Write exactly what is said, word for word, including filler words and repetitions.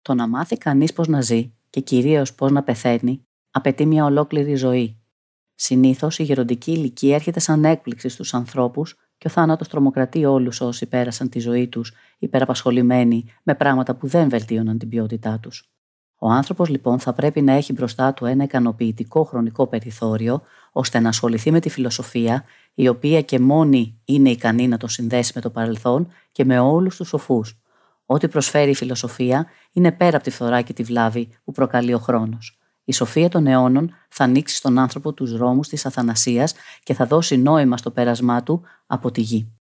Το να μάθει κανείς πώς να ζει και κυρίως πώς να πεθαίνει απαιτεί μια ολόκληρη ζωή. Συνήθως η γεροντική ηλικία έρχεται σαν έκπληξη στους ανθρώπους και ο θάνατος τρομοκρατεί όλους όσοι πέρασαν τη ζωή τους υπεραπασχολημένοι με πράγματα που δεν βελτίωναν την ποιότητά τους. Ο άνθρωπος λοιπόν θα πρέπει να έχει μπροστά του ένα ικανοποιητικό χρονικό περιθώριο ώστε να ασχοληθεί με τη φιλοσοφία, η οποία και μόνη είναι ικανή να το συνδέσει με το παρελθόν και με όλους τους σοφούς. Ό,τι προσφέρει η φιλοσοφία είναι πέρα από τη φθορά και τη βλάβη που προκαλεί ο χρόνος. Η σοφία των αιώνων θα ανοίξει στον άνθρωπο τους δρόμους της αθανασίας και θα δώσει νόημα στο πέρασμά του από τη γη.